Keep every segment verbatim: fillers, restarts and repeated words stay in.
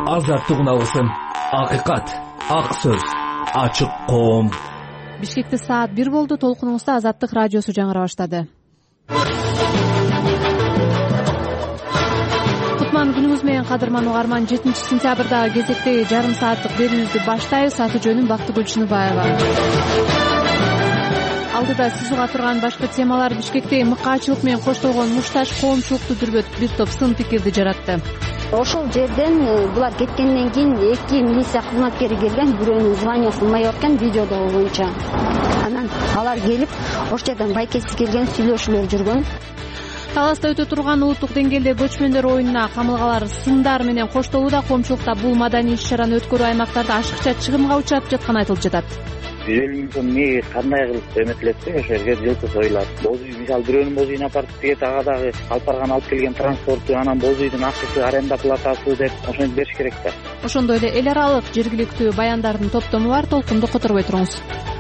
азаттык алсын. Акыйкат, ак сөз, ачык коом. Бишкекте саат бир болду. Толкунуңузда Азаттык радиосу жаңыра баштады. Кутман күнүңүз менен кадырман угарман. жетинчи сентябрдагы кезектеги жарым сааттык берүүбүздү баштайбыз. Аты жөнүм Бактыгүл Чыныбаева. Алдыда сиз уга турган башка темалар: Бишкекте мыкаачылык менен коштолгон мушташ коомчулукту дүрбөтүп бир топ сын пикирди жаратты. Ошол жерден булар кеткенден кийин эки милиция кызматкери келген, бирөөнүн звания кылмай аткан видеодо боюнча. Анан алар келип, ошол жерден байкеси келген, сүйлөшүүлөр жүргөн. Таласта өтө турган улуттук деңгээлде көчмөндөр оюнуна камылгалар сындар менен коштолууда. Коомчулукта бул маданий иш-чараны өткөрүү аймактарда ашыкча чыгымга учурап жатканы айтылып жатат. жүз элүү миңден эмне кандай кылып эметилет ошол жерге жылкы союлат. Боз үй мисалы бирөөнүн боз үйүн апарып тиге ага дагы алып барган алып келген транспорту, анан боз үйдүн акчасы, аренда платасы деп ошону бериш керек да. Ошондой эле эл аралык жергиликтүү баяндардын топтому бар. Толкунду которбой туруңуз.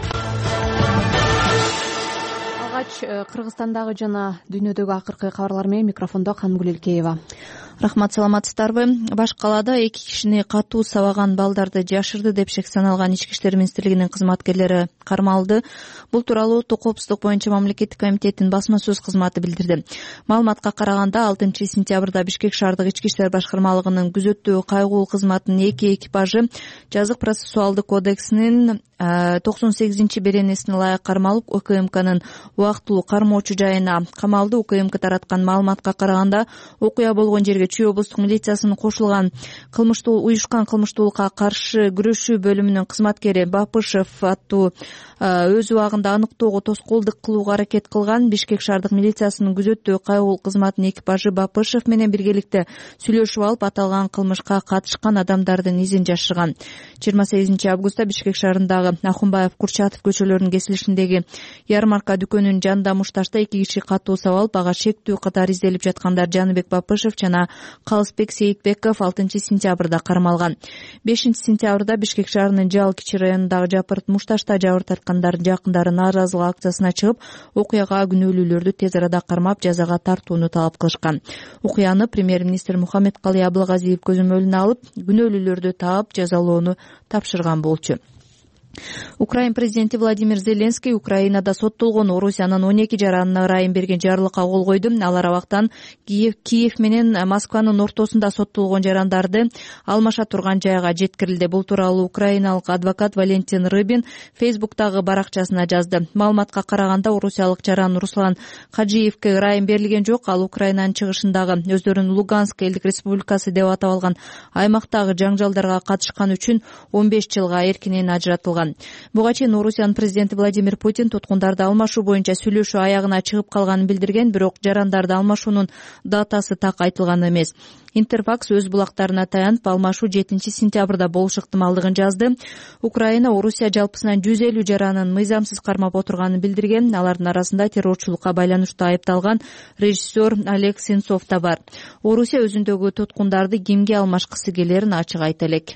Алгач Кыргызстандагы жана дүйнөдөгү акыркы кабарлар менен микрофондо Канымгүл Элкеева. Рахмат, саламатсыздарбы? Баш калаада эки кишини катуу сабаган балдарды жашырды деп шек саналган Ички иштер министрлигинин кызматкерлери кармалды. Бул тууралуу улуттук коопсуздук боюнча мамлекеттик комитеттин басма сөз кызматы билдирди. Маалыматка караганда алтынчы сентябрда Бишкек шаардык Ички иштер башкармалыгынын күзөттүү кайгуу кызматынын эки экипажы жазык процессуалдык кодексинин токсон сегизинчи беренесине ылайык кармалып, УКМКнын убактылуу кармоочу жайына камалды. УКМК тараткан маалыматка караганда, окуя болгон жерге Чүй облустук милициясынын кошулган кылмыштуу уюшкан кылмыштуулукка каршы күрөшүү бөлүмүнүн кызматкери Бапышев аттуу өз убагында аныктоого тоскоолдук кылууга аракет кылган. Бишкек шаардык милициясынын күзөттүү кайгуу кызматынын экипажы Бапышев менен биргеликте сүйлөшүп алып, аталган кылмышка катышкан адамдардын изин жашырган. жыйырма сегизинчи августта Бишкек шаарындагы Ахунбаев, Курчатов көчөлөрүнүн кесилишиндеги ярмарка дүкөнүнүн жанында мушташта эки киши катуу сабалып, ага шектүү катар изделип жаткандар Жаныбек Бапышев жана Калысбек Сейитбеков алтынчы сентябрда кармалган. бешинчи сентябрда Бишкек шаарынын Жал кичи районундагы Жапырт мушташта жабыр тарткандардын жакындары нааразылык акциясына чыгып, окуяга күнөөлүүлөрдү тез арада кармап, жазага тартууну талап кылышкан. Окуяны премьер-министр Мухаммедкалый Абылгазиев көзөмөлүнө алып, күнөөлүүлөрдү таап, жазалоону тапшырган болчу. Украин президенти Владимир Зеленский Украинада соттолгон Орусиянын он эки жаранына ырайым берген жарлыкка кол койду. Алар абактан Киев, Киев менен Москванын ортосунда соттолгон жарандарды алмаша турган жайга жеткирилди. Бул тууралуу украиналык адвокат Валентин Рыбин Фейсбуктагы баракчасына жазды. Маалыматка караганда, орусиялык жаран Руслан Хаджиевке ырайым берилген жок. Ал Украинанын чыгышындагы өздөрүн Луганск элдик республикасы деп атап алган аймактагы жаңжалдарга катышкан үчүн он беш жылга эркинен ажыратылган. Буга чейин Орусиянын президенти Владимир Путин туткундарды алмашуу боюнча сүйлөшүү аягына чыгып калганын билдирген, бирок жарандарды алмашуунун датасы так айтылган эмес. Интерфакс өз булактарына таянып, алмашуу жетинчи сентябрда болуш ыктымалдыгын жазды. Украина Орусия жалпысынан жүз элүү жаранын мыйзамсыз кармап отурганын билдирген. Алардын арасында террорчулукка байланыштуу айыпталган режиссер Олег Сенцов да бар. Орусия өзүндөгү туткундарды кимге алмашкысы келерин ачык айта элек.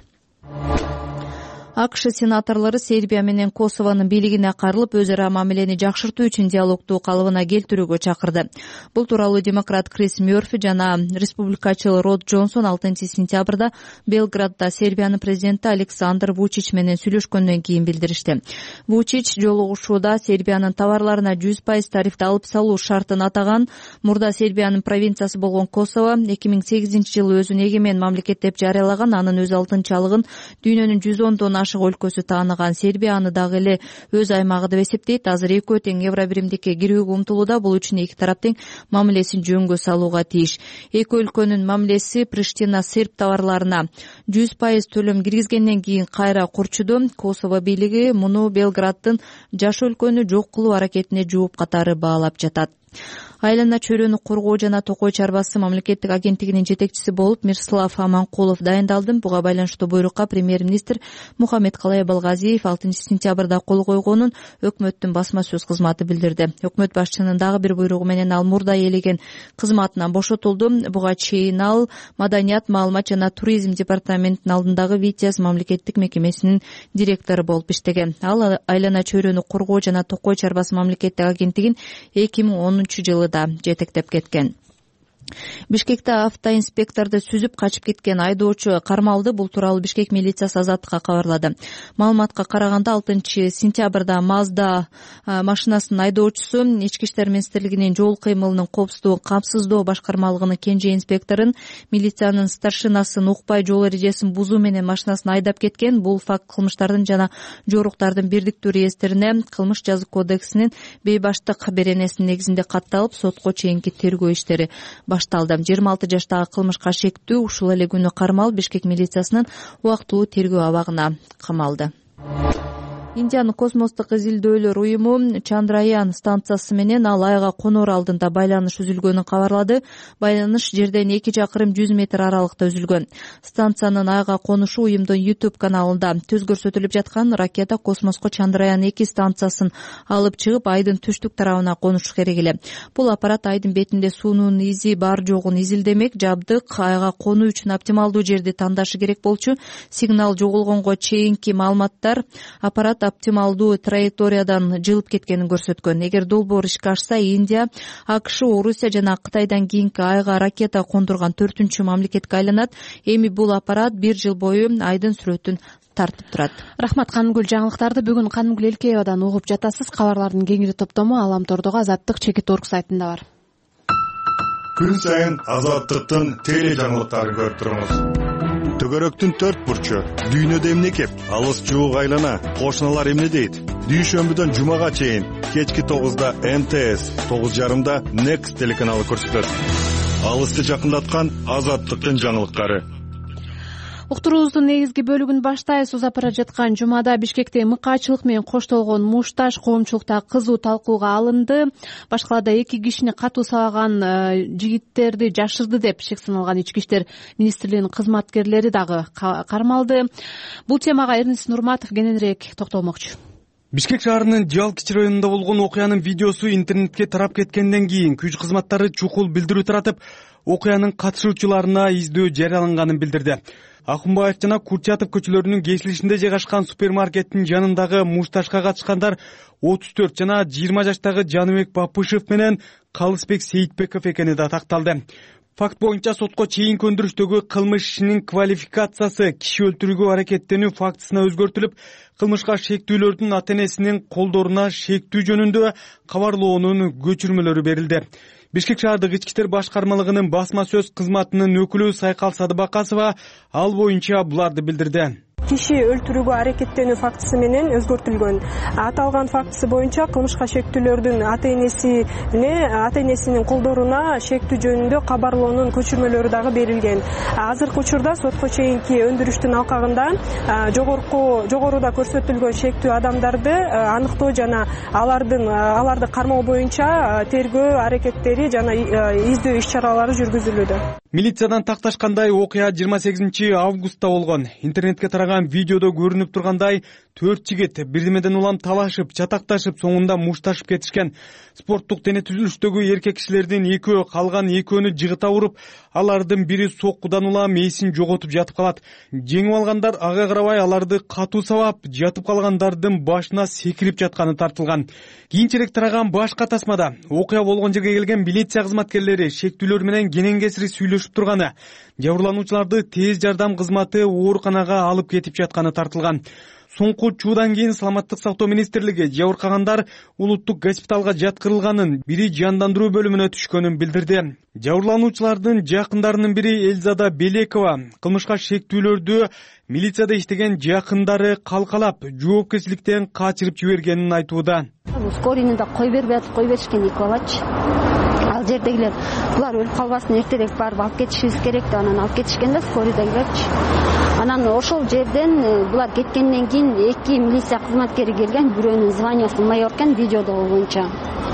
АКШ сенаторлору Сербия менен Косованын бийлигине карылып, өз ара мамилени жакшыртуу үчүн диалогтуу калыбына келтирүүгө чакырды. Бул тууралуу демократ Крис Мёрфи жана республикачыл Род Джонсон алтынчы сентябрда Белградда Сербиянын президенти Александр Вучич менен сүйлөшкөндөн кийин билдиришти. Вучич жолугушууда Сербиянын товарларына жүз пайыз тарифти алып салуу шартын атаган. Мурда Сербиянын провинциясы болгон Косово эки миң сегизинчи жылы өзүн эгемен мамлекет деп жарыялаган. Анын өз алтынчалыгын дүйнөнүн жүз ондон ашык өлкөсү тааныган. Сербия аны дагы эле өз аймагы деп эсептейт. Азыр экөө тең евро биримдикке кирүүгө умтулууда. Бул үчүн эки тарап тең мамилесин жөнгө салууга тийиш. Эки өлкөнүн мамилеси Приштина серб товарларына жүз пайыз төлөм киргизгенден кийин кайра курчуду. Косово бийлиги муну Белграддын жаш өлкөнү жок кылуу аракетине жооп катары баалап жатат. Айлана чөйрөнү коргоо жана токой чарбасы мамлекеттик агенттигинин жетекчиси болуп Мирслав Аманкулов дайындалды. Буга байланыштуу буйрукка премьер-министр Мухаммедкалый Абылгазиев алтынчы сентябрда кол койгонун өкмөттүн басма сөз кызматы билдирди. Өкмөт башчынын дагы бир буйругу менен ал мурда ээлеген кызматынан бошотулду. Буга чейин ал Маданият, маалымат жана туризм департаментинин алдындагы Витязь мамлекеттик мекемесинин директору болуп иштеген. Ал Айлана чөйрөнү коргоо жана токой чарбасы мамлекеттик агенттигин эки миң онунчу жылы жетектеп кеткен. Бишкекте автоинспекторду сүзүп качып кеткен айдоочу кармалды. Бул тууралуу Бишкек милициясы Азаттыкка кабарлады. Маалыматка караганда алтынчы сентябрда Мазда машинасынын айдоочусу Ички иштер министрлигинин жол кыймылынын коопсуздугун камсыздоо башкармалыгынын кенже инспекторун милициянын старшинасын укпай жол эрежесин бузуу менен машинасын айдап кеткен. Бул факт кылмыштардын жана жоруктардын бирдиктүү реестрине кылмыш жазык кодексинин бейбаштык беренесинин негизинде катталып, сотко чейинки тергөө иштери башталды. жыйырма алты жаштагы кылмышка шектүү ушул эле күнү кармалып Бишкек милициясынын убактылуу тергөө абагына камалды. Индиянын космостук изилдөөлөр уюму Чандраян станциясы менен ал айга коноор алдында байланыш үзүлгөнүн кабарлады. Байланыш жерден эки жакырым жүз метр аралыкта үзүлгөн. Станциянын айга конушу уюмдун YouTube каналында түз көрсөтүлүп жаткан. Ракета космоско Чандраян эки станциясын алып чыгып, айдын түштүк тарабына конушу керек эле. Бул аппарат айдын бетинде суунун изи бар жогун изилдемек. Жабдык айга конуу үчүн оптималдуу жерди тандашы керек болчу. Сигнал жоголгонго чейинки маалыматтар аппарат оптималдуу траекториядан жылып кеткенин көрсөткөн. Эгер долбоор ишке ашса, Индия, АКШ, Орусия жана Кытайдан кийинки айга ракета кондурган төртүнчү мамлекетке айланат. Эми бул аппарат бир жыл бою айдын сүрөтүн тартып турат. Рахмат, Канымгүл. Жаңылыктарды бүгүн Канымгүл Элкеевадан угуп жатасыз. Кабарлардын кеңири топтому Аламтордогу Азаттык чекит орг сайтында бар. Күн сайын Азаттыктын теле жаңылыктарын көрүп туруңуз. Төгөрөктүн төрт бурчу, дүйнөдө эмне кеп, алыс жуук айлана, кошуналар эмне дейт? Дүйшөмбүдөн жумага чейин кечки тогузда М Т С, тогуз жарымда Next телеканалы көрсөтөт. Алысты жакындаткан Азаттыктын жаңылыктары. Уктуруубуздун негизги бөлүгүн баштайбыз. Узап бара жаткан жумада Бишкекте мыкаачылык менен коштолгон мушташ коомчулукта кызуу талкууга алынды. Башкалада эки кишини катуу сабаган жигиттерди жашырды деп шек саналган Ички иштер министрлигинин кызматкерлери дагы кармалды. Бул темага Эрнис Нурматов кененирээк токтолмокчу. Бишкек шаарынын Жалкич районунда болгон окуянын видеосу интернетке тарап кеткенден кийин күч кызматтары чукул билдирүү таратып, окуянын катышуучуларына издөө жарыяланганын билдирди. Акунбаев жана Курчатов көчөлөрүнүн кесилишинде жайгашкан супермаркеттин жанындагы мушташка катышкандар отуз төрт жана жыйырма жаштагы Жаныбек Бапышев менен Калысбек Сейитбеков экени да такталды. Факт боюнча сотко чейинки өндүрүштөгү кылмыш ишинин квалификациясы киши өлтүрүүгө аракеттенүү фактысына өзгөртүлүп, кылмышка шектүүлөрдүн ата-энесинин колдоруна шектүү жөнүндө кабарлоонун көчүрмөлөрү берилди. Бишкек шаардык ички иштер башкармалыгынын басма сөз кызматынын өкүлү Сайкал Садыбакасова ал боюнча буларды билдирди. Киши өлтүрүүгө аракеттенүү фактысы менен өзгөртүлгөн. Аталган фактысы боюнча кылмышка шектүүлөрдүн ата-энесине, ата-энесинин колдоруна шектүү жөнүндө кабарлоонун көчүрмөлөрү дагы берилген. Азыркы учурда сотко чейинки өндүрүштүн алкагында жогорку жогоруда көрсөтүлгөн шектүү адамдарды аныктоо жана алардын аларды кармоо боюнча тергөө аракеттери жана издөө иш-чаралары жүргүзүлүүдө. Милициядан такташкандай окуя жыйырма сегизинчи августта болгон. Интернетке тараган видеодо көрүнүп тургандай төрт жигит бирдемеден улам талашып, чатакташып, соңунда мушташып кетишкен. Спорттук дене түзүлүштөгү эркек кишилердин экөө, калган экөөнү жыгыта уруп, алардын бири соккудан улам эсин жоготуп жатып калат. Жеңип алгандар ага карабай аларды катуу сабап, жатып калгандардын башына секирип жатканы тартылган. Кийинчерээк тараган башка тасмада окуя болгон жерге келген милиция кызматкерлери шектүүлөр менен кенен кесири сүйлөшүп турганы, жабырлануучуларды тез жардам кызматы ооруканага алып кетип жатканы тартылган. Соңку чуудан кийин Саламаттык сактоо министрлиги жабыркагандар улуттук госпиталга жаткырылганын, бири жандандыруу бөлүмүнө түшкөнүн билдирди. Жабырлануучулардын жакындарынын бири Эльзада Белекова кылмышка шектүүлөрдү милицияда иштеген жакындары калкалап, жоопкерчиликтен качырып жибергенин айтууда. Скорыйны да кой бербей атып кой беришкен эки балачы. Ал жердегилер булар өлүп калбасын, эртерээк барып алып кетишибиз керек деп анан алып кетишкен да скорыйдагилерчи. Анан ошол жерден булар кеткенден кийин эки милиция кызматкери келген, бирөөнүн званиясы майор экен видеодо боюнча.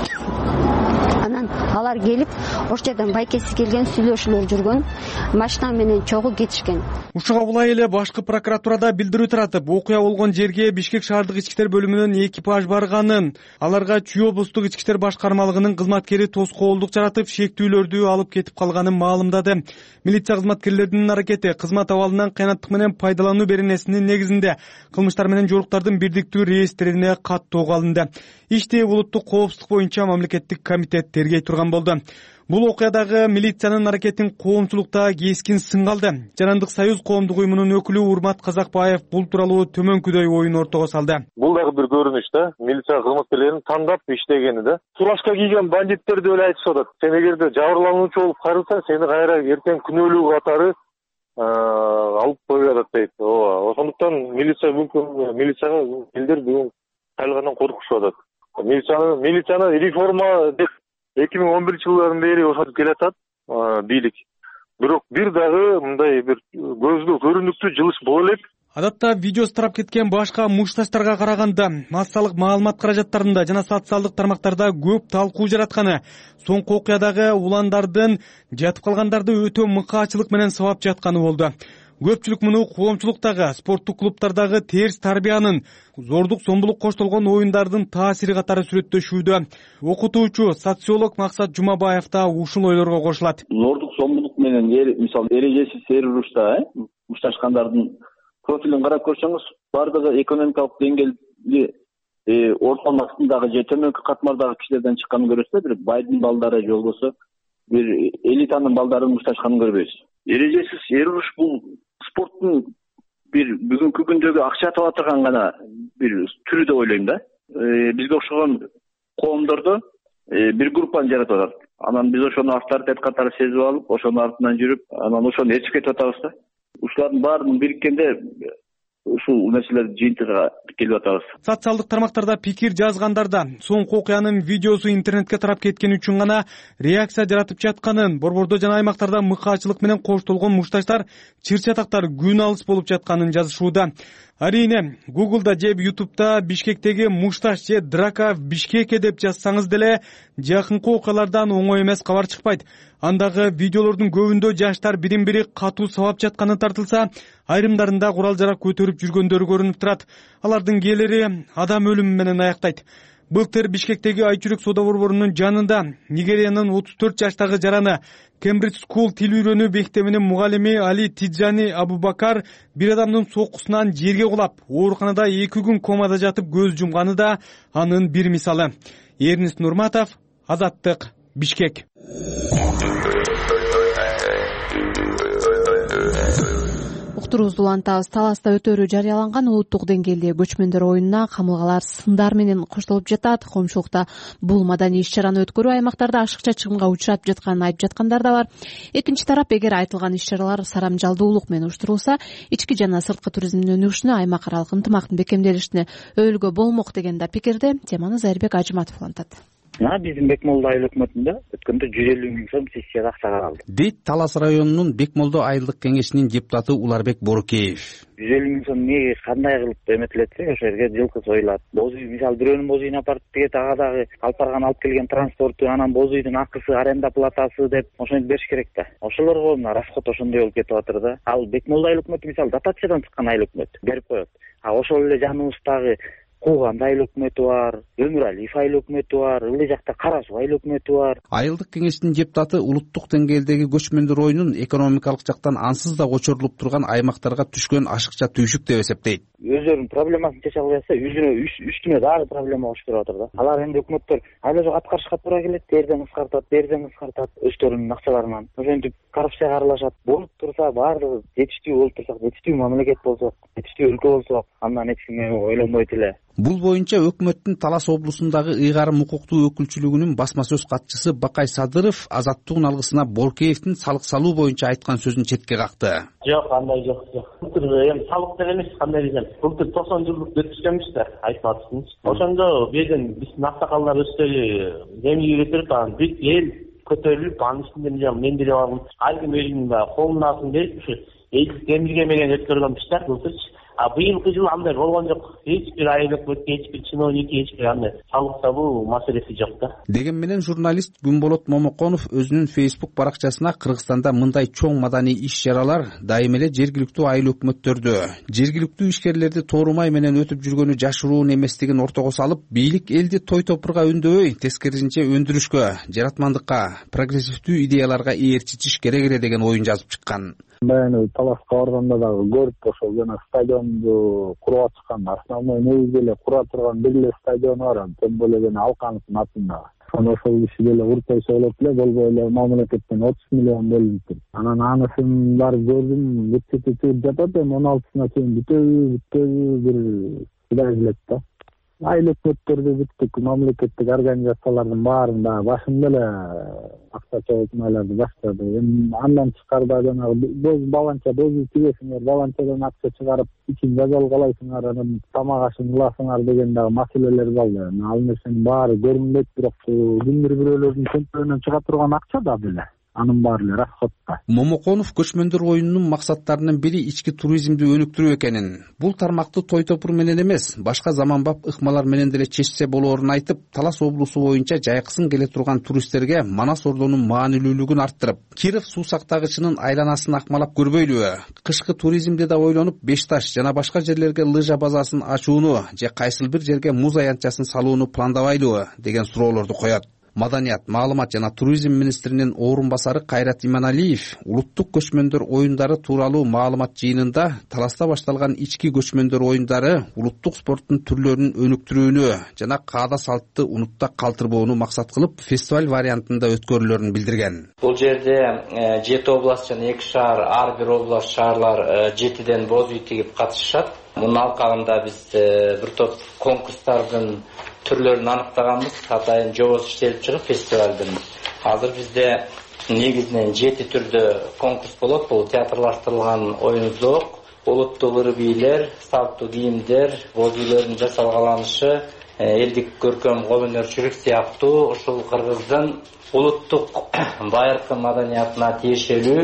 Анан алар келип, ошол жерден байкеси келген, сүйлөшүүлөр жүргөн, машина менен чогуу кетишкен. Ушуга булай эле башкы прокуратурада билдирүү таратып, окуя болгон жерге Бишкек шаардык ички иштер бөлүмүнүн экипаж барганын, аларга Чүй облустук ички иштер башкармалыгынын кызматкери тоскоолдук жаратып, шектүүлөрдү алып кетип калганын маалымдады. Милиция кызматкерлеринин аракети кызмат абалынан кыянаттык менен пайдалануу беренесинин негизинде кылмыштар менен жоруктардын бирдиктүү реестрине каттоого алынды. ишти улуттук коопсуздук боюнча мамлекеттик комитет тергей турган болду. Бул окуядагы милициянын аракетин коомчулукта кескин сынга алды. Жарандык союз коомдук уюмунун өкүлү Урмат Казакбаев бул тууралуу төмөнкүдөй оюн ортого салды. Бул дагы бир көрүнүш да, милиция кызматкерлерин тандап иштегени да. Фуражка кийген бандиттерди эле айтышып атат. Сен эгерде жабырлануучу болуп кайрылсаң, сени кайра эртең күнөөлүү катары алып коюп атат дейт. Ооба. Ошондуктан милиция мүмкүн милицияга элдер бүгүн кайрылгандан коркушуп атат. Милицияны милицияны реформа деп эки миң он биринчи жылдан бери ошентип келатат бийлик. Бирок бир дагы мындай бир көзгө көрүнүктүү жылыш боло элек. Адатта видеосу тарап кеткен башка мушташтарга караганда массалык маалымат каражаттарында жана социалдык тармактарда көп талкуу жаратканы, соңку окуядагы уландардын жатып калгандарды өтө мыкаачылык менен сабап жатканы болду. Көпчүлүк муну коомчулуктагы, спорттук клубтардагы терс тарбиянын, зордук зомбулук коштолгон оюндардын таасири катары сүрөттөшүүдө. Окутуучу, социолог Максат Жумабаев да ушул ойлорго кошулат. Зордук зомбулук менен мисалы эрежесиз эр урушта мушташкандардын профилин карап көрсөңүз, бардыгы экономикалык деңгээлди ортонун астындагы же төмөнкү катмардагы кишилерден чыкканын көрөсүз, бир байдын балдары же болбосо бир элитанын балдарын мушташканын көрбөйсүз. Эрежесиз эр уруш бул спорттун бир бүгүнкү күндөгү акча таба турган гана бир түрү деп ойлойм да. Бизге окшогон коомдордо бир группаны жаратып атат. Анан биз ошону авторитет катары сезип алып, ошонун артынан жүрүп, анан ошону ээрчип кетип атабыз да. Ушулардын баарын бириккенде ушул нерселер жыйынтыгына келип атабыз. Социалдык тармактарда пикир жазгандарда соңку окуянын видеосу интернетке тарап кеткени үчүн гана реакция жаратып жатканын, борбордо жана аймактарда мыкаачылык менен коштолгон мушташтар, чыр-чатактар күн алыс болуп жатканын жазышууда. Арине, Google'да же YouTube'да Бишкектеги мушташ же драка в Бишкеке деп жазсаңыз деле, жакынкы окуялардан оңой эмес кабар чыкпайт. Андагы видеолордун көбүндө жаштар бирин-бири катуу сабап жатканы тартылса, айрымдарында курал-жарак көтөрүп жүргөндөрү көрүнүп турат. Алардын кээлери адам өлүмү менен аяктайт. Былтыр Бишкектеги Айчүрөк соода борборунун жанында Нигериянын отуз төрт жаштагы жараны Cambridge School тил үйрөнүү мектебинин мугалими Али Тиджани Абубакар бир адамдын соккусунан жерге кулап, ооруканада эки күн комада жатып көз жумганы да анын бир мисалы. Эрнест Нурматов, Азаттык, Бишкек. Уктуруубузду улантабыз. Таласта өтөрү жарыяланган улуттук деңгээлдеги көчмөндөр оюнуна камылгалар сындар менен коштолуп жатат. Коомчулукта бул маданий иш-чараны өткөрүү аймактарда ашыкча чыгымга учурап жатканын айтып жаткандар да бар. Экинчи тарап, эгер айтылган иш-чаралар сарамжалдуулук менен уюштурулса, ички жана сырткы туризмдин өнүгүшүнө, аймак аралык ынтымактын бекемделишине өбөлгө болмок деген да пикирде. Теманы Зайырбек Ажыматов улантат. Биздин Бекмолдо айыл өкмөтүндө өткөндө жүз элүү миң сом сессияда акча каралды дейт Талас районунун Бекмолдо айылдык кеңешинин депутаты Уларбек Борукеев. жүз элүү миң сом эмне кандай кылып эметилетсе, ошо жерге жылкы союлат. Боз үй, мисалы бирөөнүн боз үйүн апарып тигет, ага дагы алып барган алып келген транспорту, анан боз үйдүн акысы, аренда платасы деп ошентип бериш керек да. Ошолорго мына расход ошондой болуп кетип атыр да. Ал Бекмолдо айыл өкмөтү мисалы дотациядан чыккан айыл өкмөт берип коет. А ошол эле жаныбыздагы Кууганды айыл өкмөтү бар, Өмүралиев айыл өкмөтү бар, ылдый жакта Кара Суу айыл өкмөтү бар. Айылдык кеңештин депутаты улуттук деңгээлдеги көчмөндөр оюнун экономикалык жактан ансыз да кочорулуп турган аймактарга түшкөн ашыкча түйшүк деп эсептейт. Өздөрүнүн проблемасын чече албай атса, үстүнө үстүнө дагы проблема болуп туруп атыр да. Алар энди өкмөттөр айла жок аткарышка туура келет, берден кыскартат, берден кыскартат өздөрүнүн акчаларынан. Ошентип коррупцияга аралашат. Болуп турса, баардыгы жетиштүү болуп турсак, жетиштүү мамлекет болсок, жетиштүү өлкө болсок, андан эч ким ойлонбойт эле. Бул боюнча өкмөттүн Талас облусундагы ыйгарым укуктуу өкүлчүлүгүнүн басма сөз катчысы Бакай Садыров азаттыктын алгысына Боркеевдин салык салуу боюнча айткан сөзүн четке какты. Жок, андай жок, жок. Былтыр эми салык деп эмес, кандай десем, былтыр токсон жылдык өткүзгөнбүз да, айтып атышсыз. Ошондо беден биздин аксакалдар өздөрү земиге кетирип, анан бүт эл көтөрүлүп, анын үстүндө мен деле бармын. Ар ким өзүнүн колунун астын берип, ушу элдик демирге менен өткөргөнбүз да, былтырчы. А быйылкы жылы андай болгон жок. Эч бир айыл өкмөткө, эч бир чиновник, эч бир андай салык табуу маселеси жок да. Деген менен журналист Күнболот Момоконов өзүнүн Facebook баракчасына Кыргызстанда мындай чоң маданий иш-чаралар дайым эле жергиликтүү айыл өкмөттөрдү, жергиликтүү ишкерлерди тоорумай менен өтүп жүргөнү жашыруун эместигин ортого салып, бийлик элди той топурга үндөбөй, тескерисинче өндүрүшкө, жаратмандыкка, прогрессивдүү идеяларга ээрчитиш керек эле деген оюн жазып чыккан. баягы таласка барганда дагы көрүп ошол жана стадионду куруп атышкан, основной негизи эле кура турган бир эле стадион бар, тем более жана Алкановдун атында. Аны ошол киши деле уртайса болот эле, болбой эле мамлекеттен отуз миллион бөлүнүптүр. Анан анысын барып көрдүм, бүтүп жатат, эми он алтысына чейин бүтөбү, бүтөбү бир Кудай билет да. Айлык өттөрдү бүттүк, мамлекеттик организациялардын баарында башында эле акча чогултмаларды баштады. Эми андан тышкарыда жанагы боз баланча, бозу тигесиңер, баланчадан акча чыгарып, ичин жазалгалайсыңар, анан тамак ашын кыласыңар деген дагы маселелер калды. Ал нерсенин баары көрүнбөйт, бирок кимдир бирөөлөрдүн чөнтөгүнөн чыга турган акча да беле. Анын баары эле расходто. Момоконов көчмөндөр оюнунун максаттарынын бири ички туризмди өнүктүрүү экенин, бул тармакты той топур менен эмес, башка заманбап ыкмалар менен деле чечсе болоорун айтып, Талас облусу боюнча жайкысын келе турган туристтерге Манас ордонун маанилүүлүгүн арттырып, Киров суу сактагычынын айланасын акмалап көрбөйлүбү, кышкы туризмди да ойлонуп, Бешташ жана башка жерлерге лыжа базасын ачууну же кайсыл бир жерге муз аянтчасын салууну пландабайлыбы деген суроолорду коет. Маданият, маалымат жана туризм министринин орун басары Кайрат Иманалиев улуттук көчмөндөр оюндары тууралуу маалымат жыйынында Таласта башталган ички көчмөндөр оюндары улуттук спорттун түрлөрүн өнүктүрүүнү жана каада салтты унутта калтырбоону максат кылып, фестиваль вариантында өткөрүлөрүн билдирген. Бул жерде жети област жана эки шаар, ар бир област шаарлар жетиден боз үй тигип катышышат. Мунун алкагында биз бир топ конкурстардын түрлөрүн аныктаганбыз. Атайын жобосу иштелип чыгып фестивалдын. Азыр бизде негизинен жети түрдө конкурс болот. Бул театрлаштырылган оюн-зоок, улуттук ыр бийлер, салттуу кийимдер, боз үйлөрдүн жасалгаланышы, элдик көркөм кол өнөрчүлүк сыяктуу ушул Кыргыздын улуттук байыркы маданиятына тиешелүү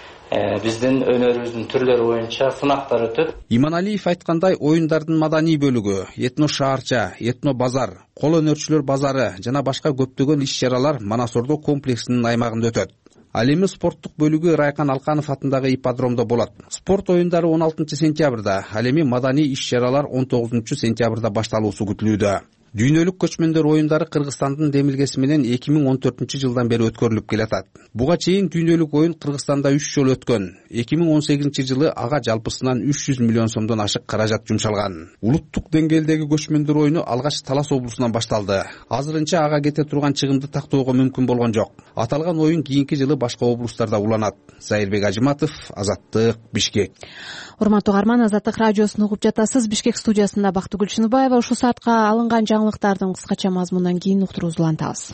биздин өнөрүбүздүн түрлөрү боюнча сынактар өтөт. Иманалиев айткандай, оюндардын маданий бөлүгү, этно шаарча, этно базар, кол өнөрчүлөр базары жана башка көптөгөн иш-чаралар Манас ордо комплексинин аймагында өтөт. Ал эми спорттук бөлүгү Райкан Алканов атындагы ипподромдо болот. Спорт оюндары он алтынчы сентябрда, ал эми маданий иш-чаралар он тогузунчу сентябрда башталуусу күтүлүүдө. Дүйнөлүк көчмөндөр оюндары Кыргызстандын демилгеси менен эки миң он төртүнчү жылдан бери өткөрүлүп келатат. Буга чейин дүйнөлүк оюн Кыргызстанда үч жолу өткөн. эки миң он сегизинчи жылы ага жалпысынан үч жүз миллион сомдон ашык каражат жумшалган. Улуттук деңгээлдеги көчмөндөр оюну алгач Талас облусунан башталды. Азырынча ага кете турган чыгымды тактоого мүмкүн болгон жок. Аталган оюн кийинки жылы башка облустарда уланат. Зайырбек Ажиматов, Азаттык, Бишкек. Урматтуу угарман, Азаттык радиосун угуп жатасыз. Бишкек студиясында Бактыгүл Чыныбаева. Ушул саатка алынган жаңылыктардын кыскача мазмунунан кийин уктуруубузду улантабыз.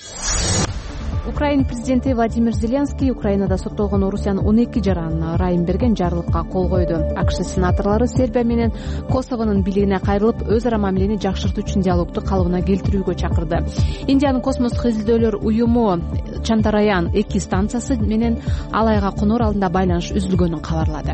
Украина президенти Владимир Зеленский Украинада соттолгон Орусиянын он эки жаранына ырайым берген жарлыкка кол койду. АКШ сенаторлору Сербия менен Косовонун бийлигине кайрылып, өз ара мамилени жакшыртуу үчүн диалогду калыбына келтирүүгө чакырды. Индиянын космостук изилдөөлөр уюму Чандараян эки станциясы менен ал айга коноор алдында байланыш үзүлгөнүн кабарлады.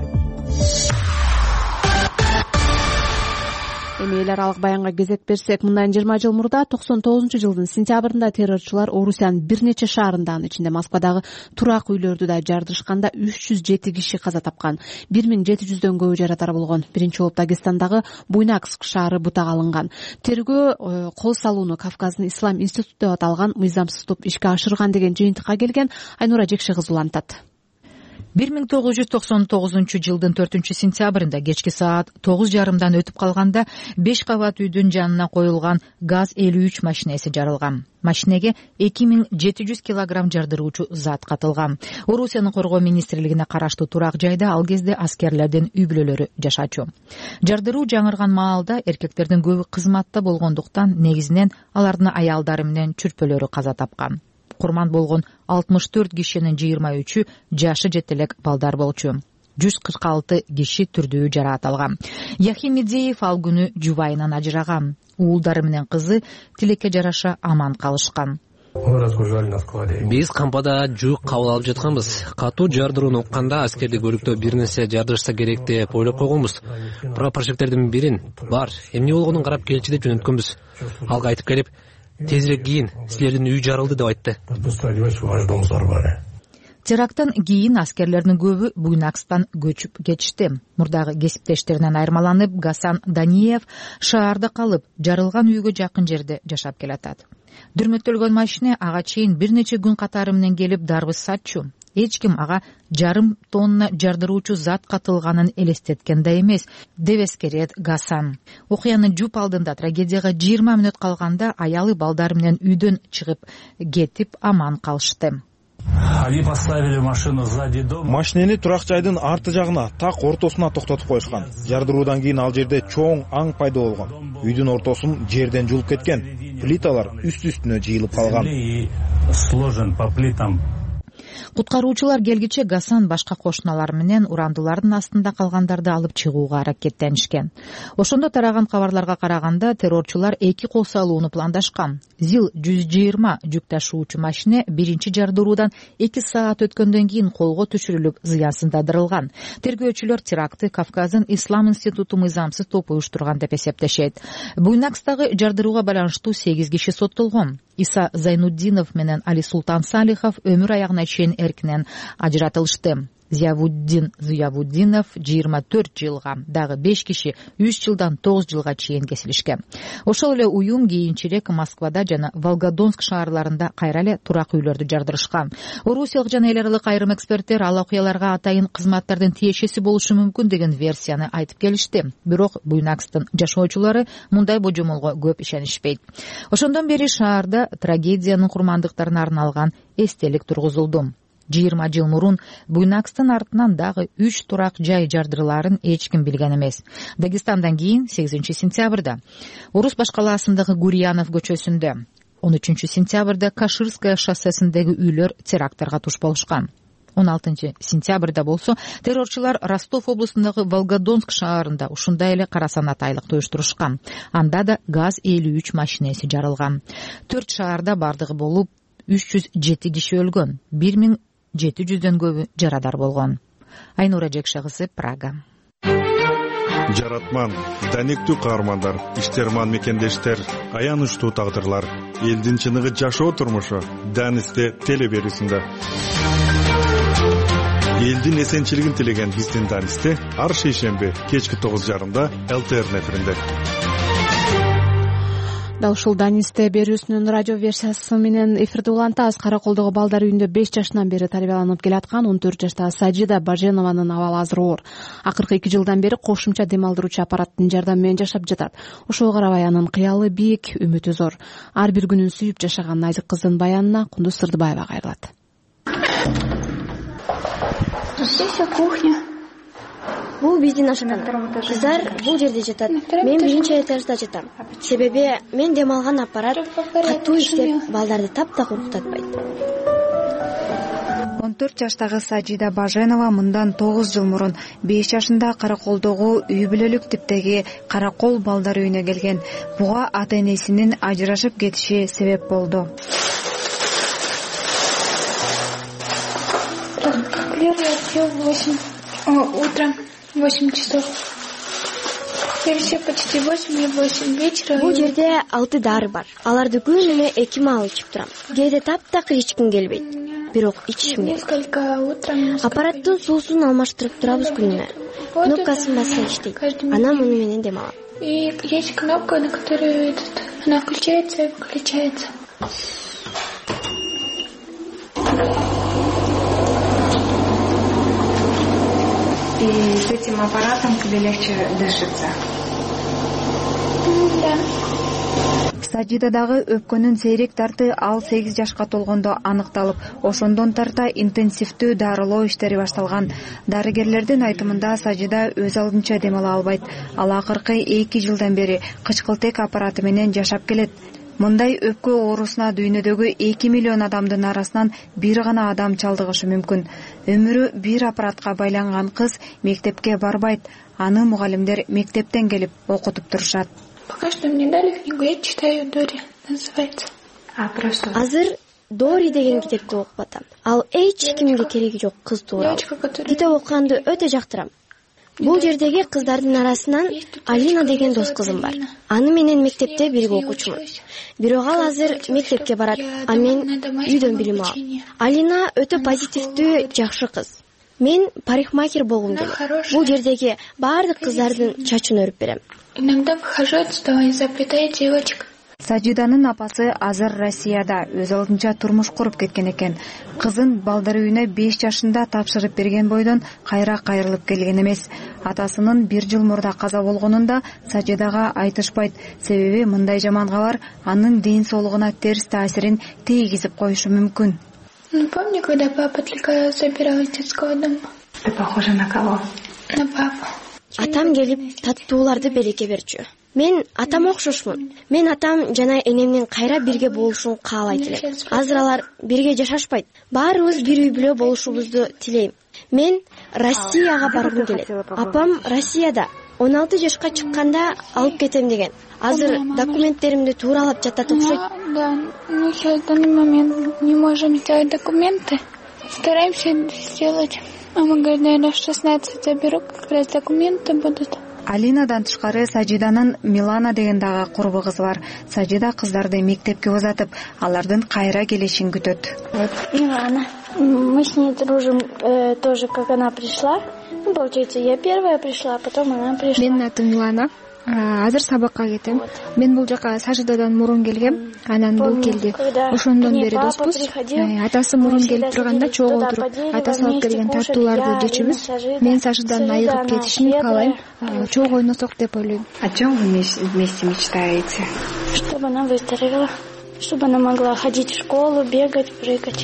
Эми эл аралык баянга кезек берсек, мындан жыйырма жыл мурда токсон тогузунчу жылдын сентябрында террорчулар Орусиянын бир нече шаарында, анын ичинде Москвадагы турак үйлөрдү да жардырышканда үч жүз жети киши каза тапкан, бир миң жети жүздөн көбү жаратар болгон. Биринчи болуп Дагестандагы Буйнакск шаары бутак алынган. Тергөө кол салууну Кавказдын Ислам институту деп аталган мыйзамсыз топ ишке ашырган деген жыйынтыкка келген. Айнура Жекше кызы улантат. бир миң тогуз жүз токсон тогузунчу жылдын төртүнчү сентябрында кечки саат тогуз жарымдан өтүп калганда беш кабат үйдүн жанына коюлган газ элүү үч машинеси жарылган. Машинеге эки миң жети жүз килограмм жардыруучу зат катылган. Орусиянын коргоо министрлигине караштуу турак жайда ал кезде аскерлердин үй бүлөлөрү жашачу. Жардыруу жаңырган маалда эркектердин көбү кызматта болгондуктан негизинен алардын аялдары менен чүрпөлөрү каза тапкан. Курман болгон алтымыш төрт кишинин жыйырма үчү жашы жете элек балдар болчу. жүз кырк алты киши түрдүү жараат алган. Яхим Медеев ал күнү жубайынан ажыраган. Уулдары менен кызы тилекке жараша аман калышкан. Биз кампада жуук кабыл алып жатканбыз. Катуу жардырууну укканда аскерди көрүктөө бир нерсе жардырышса керек деп ойлоп койгонбуз. Прапорщиктердин бирин бар, эмне болгонун карап келчи деп жөнөткөнбүз. Алга айтып келип, тезирээк кийин, силердин үй жарылды деп айтты. Теракттан кийин аскерлердин көбү Буйнакстан көчүп кетишти. Мурдагы кесиптештеринен айырмаланып, Гасан Даниев шаарда калып, жарылган үйгө жакын жерде жашап келатат. Дүрмөттөлгөн машина ага чейин бир нече күн катары менен келип дарбыз сатчу. эч ким ага жарым тонна жардыруучу зат катылганын элестеткен да эмес, деп эскерет Гасан. Окуянын жуп алдында трагедияга жыйырма мүнөт калганда аялы балдары менен үйдөн чыгып кетип аман калышты. Машинени турак жайдын арты жагына, так ортосуна токтотуп коюшкан. Жардыруудан кийин ал жерде чоң аң пайда болгон. Үйдүн ортосун жерден жулуп кеткен. Плиталар үст-үстүнө жыйылып калган. Куткаруучулар келгиче Гасан башка кошуналары менен урандылардын астында калгандарды алып чыгууга аракеттенишкен. Ошондо тараган кабарларга караганда террорчулар эки кол салууну пландашкан. ЗИЛ жүз жыйырма жүк ташуучу машина биринчи жардыруудан эки саат өткөндөн кийин колго түшүрүлүп зыянсыздандырылган. Тергөөчүлөр терактты Кавказдын Ислам институту мыйзамсыз топу уюштурган деп эсептешет. Буйнакстагы жардырууга байланыштуу сегиз киши соттолгон. Иса Зайнуддинов менен Али Султан Салихов өмүр аягына чейин эркинен ажыратылышты. Зиявуддин Зиявуддинов жыйырма төрт жылга, дагы беш киши үч жылдан тогуз жылга чейин кесилишкен. Ошол эле уюм кийинчерээк Москвада жана Волгодонск шаарларында кайра эле турак үйлөрдү жардырышкан. Орусиялык жана эл аралык айрым эксперттер ал окуяларга атайын кызматтардын тиешеси болушу мүмкүн деген версияны айтып келишти. Бирок Буйнакстын жашоочулары мындай божомолго көп ишенишпейт. Ошондон бери шаарда трагедиянын курмандыктарына арналган эстелик тургузулду. жыйырма жыл мурун Буйнакстын артынан дагы үч турак жай жардырыларын эч ким билген эмес. Дагестандан кийин сегизинчи сентябрда Орус башкалаасындагы Гурьянов көчөсүндө, он үчүнчү сентябрда Каширская шоссесиндеги үйлөр терактарга туш болушкан. он алтынчы сентябрда болсо террорчулар Ростов облусундагы Волгодонск шаарында ушундай эле кара санат айлык уюштурушкан. Анда да ГАЗ элүү үч машинеси жарылган. Төрт шаарда бардыгы болуп үч жүз жети киши өлгөн, бир миң жети жүздөн көбү жарадар болгон. Айнура Жекшагысы, Прага. Жаратман, даниктүү каармандар, иштерман мекендештер, аянычтуу тагдырлар, элдин чыныгы жашоо турмушу Данисте теле берүүсүндө. Элдин эсенчилигин тилеген биздин Данисте ар шейшемби кечки тогуз жарымда ЛТР эфиринде. Дал ушул Данисте берүүсүнүн радио версиясы менен эфирде улантабыз. Караколдогу балдар үйүндө беш жашынан бери тарбияланып келаткан он төрт жаштагы Сажида Баженованын абалы азыр оор. Акыркы эки жылдан бери кошумча дем алдыруучу аппараттын жардамы менен жашап жатат. Ошого карабай анын кыялы бийик, үмүтү зор. Ар бир күнүн сүйүп жашаган Айзык кыздын баянына Кундуз Сырдыбаева кайрылат. Здесь кухня. Бул биздин ашкана. Кыздар бул жерде жатат. Мен биринчи этажда жатам. Себеби мен дем алган аппарат катуу иштеп балдарды таптак уктатпайт. он төрт жаштагы Сажида Баженова мындан тогуз жыл мурун беш жашында Караколдогу үй бүлөлүк типтеги Каракол балдар үйүнө келген. Буга ата-энесинин ажырашып кетиши себеп болду. Утром восемь часов. Все почти восемь и восемь вечера. Бул жерде алты дары бар. Аларды күнүнө эки маал ичип турам. Кээде таптакыр ичким келбейт. Бирок ичишим керек. Несколько утром. Аппараттын суусун алмаштырып турабыз күнүнө. Кнопкасын басса иштейт. Анан муну менен дем алам. И есть кнопка, на которую этот, она включается и выключается. И с этим аппаратом тебе легче дышится. Да. Сажидадагы өпкөнүн сейрек тарты ал сегиз жашка толгондо аныкталып, ошондон тарта интенсивдүү дарылоо иштери башталган. Дарыгерлердин айтымында Сажида өз алдынча дем ала албайт. Ал акыркы эки жылдан бери кычкылтек аппараты менен жашап келет. Мындай өпкө оорусуна дүйнөдөгү эки миллион адамдын арасынан бир гана адам чалдыгышы мүмкүн. Өмүрү бир аппаратка байланган кыз мектепке барбайт. Аны мугалимдер мектептен келип окутуп турушат. Пока что мне дали книгу, я читаю Дори, называется. А просто Азыр Дори деген китепти окуп атам. Ал эч кимге кереги жок кыз тууралуу. Китеп окуганды өтө жактырам. Бул жердеги кыздардын арасынан Алина деген дос кызым бар. Аны менен мектепте бирге окучумун. Бирок ал азыр мектепке барат, а мен үйдөн билим алам. Алина өтө позитивдүү, жакшы кыз. Мен парикмахер болгум келет. Бул жердеги баардык кыздардын чачын өрүп берем. Иногда выхожу отсюда и заплетаю девочек. Сажиданын апасы азыр Россияда өз алдынча турмуш куруп кеткен экен. Кызын балдар үйүнө беш жашында тапшырып берген бойдон кайра кайрылып келген эмес. Атасынын бир жыл мурда каза болгонун да Сажидага айтышпайт. Себеби мындай жаман кабар анын ден соолугуна терс таасирин тийгизип коюшу мүмкүн. Ну, помню, когда папа только забирал из детского дома. Ты похожа на кого? На папу. Атам келип таттууларды береке берчү. Мен атам окшошмун. Мен атам жана энемдин кайра бирге болушун каалайт элем. Азыр алар бирге жашашпайт. Баарыбыз бир үй бүлө болушубузду тилейм. Мен Россияга баргым келет. Апам Россияда он алты жашка чыкканда алып кетем деген. Азыр документтеримди тууралап жатат окшойт. Да, ну сейчас в данный момент не можем сделать документы. Стараемся сделать. Мама говорит, наверное, в шестнадцать заберу, как раз документы будут. Алинадан тышкары Сажиданын Милана деген дагы курбу кызы бар. Сажида кыздарды мектепке узатып, алардын кайра келишин күтөт. Милана. Мы с ней дружим э, тоже, как она пришла. Ну, получается, я первая пришла, а потом она пришла. Менин атым Милана. Азыр сабакка кетем. Мен бул жака Сажидадан мурун келгем, анан бул келди. Ошондон бери доспуз. Атасы мурун келип турганда чогуу отуруп, атасы алып келген тартууларды жечүбүз. Мен Сажиданын айыгып кетишин каалайм. Чогуу ойносок деп ойлойм. О чем вы вместе мечтаете? Чтобы она выздоровела, чтобы она могла ходить в школу, бегать, прыгать.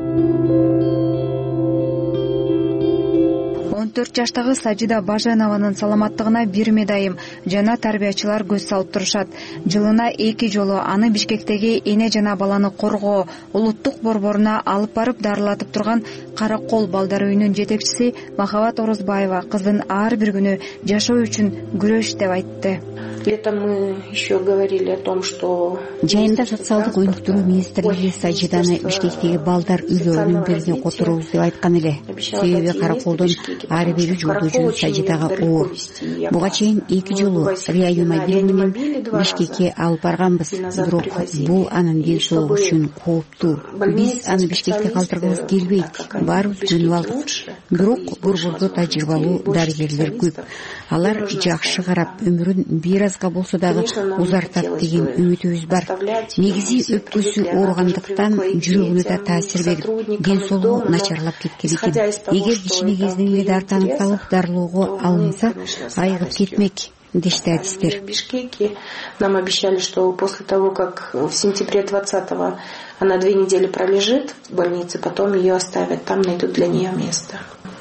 он төрт жаштагы Сажида Баженованын саламаттыгына бир медайым жана тарбиячылар көз салып турушат. Жылына эки жолу аны Бишкектеги эне жана баланы коргоо улуттук борборуна алып барып дарылатып турган Каракол балдар үйүнүн жетекчиси Махабат Орозбаева кыздын ар бир күнү жашоо үчүн күрөш деп айтты. Летом мы еще говорили о том, что жайында социалдык өнүктүрүү министрлиги Сажиданы Бишкектеги балдар үйлөрүнүн бирине которобуз деп айткан эле. Себеби Караколдон ар бир жолдожу Сажидага оор. Буга чейин эки жолу реанимобиль менен Бишкекке алып барганбыз, бирок бул анын ден соолугу үчүн кооптуу. Биз аны Бишкекте калтыргыбыз келбейт. Баарыбыз көнүп алдык. Бирок борбордо тажрыйбалуу дарыгерлер көп. Алар жакшы карап, өмүрүн бир азга болсо дагы узартат деген үмүтүбүз бар. Негизи өпкөсү ооругандыктан жүрөгүнө да таасир берип, ден соолугу начарлап кеткен экен. Эгер кичине кезинен эле дартанып калып дарылоого алынса, айыгып кетмек дешти адистер. В Бишкеке нам обещали, что после того, как в сентябре двадцатого она две недели пролежит в больнице, потом ее оставят, там найдут для нее место.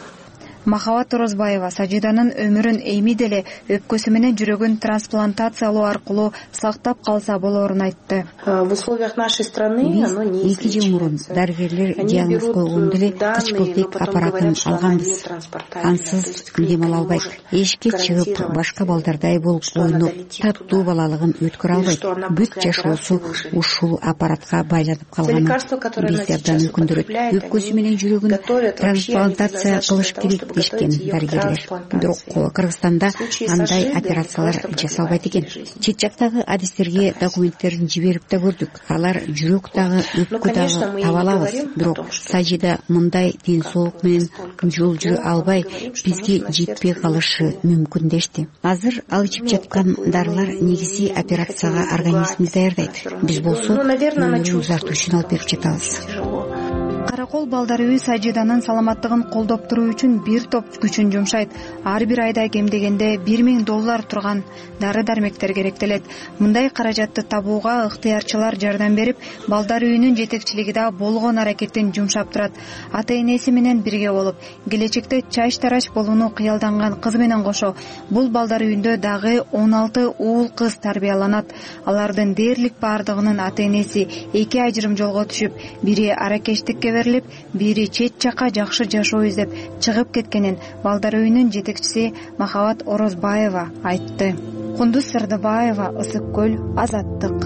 Махабат Орозбаева Сажиданын өмүрүн эми деле өпкөсү менен жүрөгүн трансплантациялоо аркылуу сактап калса болоорун айтты. В условиях нашей страны оно не эки жыл мурун дарыгерлер диагноз койгондо эле кычкылтек аппаратын алганбыз. Ансыз дем ала албайт. Эшикке чыгып, башка балдардай болуп ойноп, таттуу балалыгын өткөрө албайт. Бүт жашоосу ушул аппаратка байланып калганын бизди абдан өкүндүрөт. Өпкөсү менен жүрөгүн трансплантация кылыш керек дешкен дарыгерлер. Бирок Кыргызстанда андай операциялар жасалбайт экен. Чет жактагы адистерге документтерин жиберип да көрдүк. Алар жүрөк дагы, өпкө дагы таба алабыз. Бирок Сажида мындай ден соолук менен жол жүрө албай, бизге жетпей калышы мүмкүн дешти. Азыр ал ичип жаткан дарылар негизи операцияга организмди даярдайт. Биз болсо өмүрүн узартуу үчүн алып берип жатабыз. Каракол балдар үйү Сажиданын саламаттыгын колдоп туруу үчүн бир топ күчүн жумшайт. Ар бир айда кем дегенде бир миң доллар турган дары-дармектер керектелет. Мындай каражатты табууга ыктыярчылар жардам берип, балдар үйүнүн жетекчилиги да болгон аракеттин жумшап турат. Ата-энеси менен бирге болуп, келечекте чач-тарач болууну кыялданган кыз менен кошо бул балдар үйүндө дагы он алты уул кыз тарбияланат. Алардын дээрлик баардыгынын ата-энеси эки ажырым жолго түшүп, бири аракечтикке берилип, бири чет жака жакшы жашоо издеп чыгып кеткенин балдар үйүнүн жетекчиси Махабат Орозбаева айтты. Кундуз Сырдыбаева, Ысык көл, Азаттык.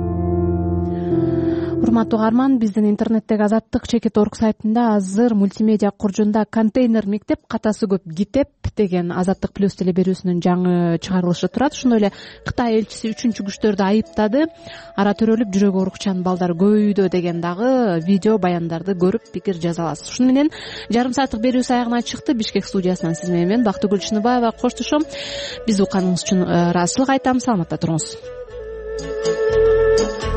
Урматтуу угарман, биздин интернеттеги Азаттык чекит точка орг сайтында азыр мультимедиа куржунда контейнер мектеп катасы көп гитеп деген Азаттык плюс телеберүүсүнүн жаңы чыгарылышы турат. Ошондой эле Кытай элчиси үчүнчү күчтөрдү айыптады. Ара төрөлүп жүрөгү оорукчан балдар көбөйүүдө деген дагы видео баяндарды көрүп пикир жаза аласыз. Ушуну менен жарым сааттык берүүсү аягына чыкты. Бишкек студиясынан сиз менен мен Бактыгүл Чыныбаева коштошом. Биз укканыңыз үчүн ыраазычылык айтам. Саламатта туруңуз. ар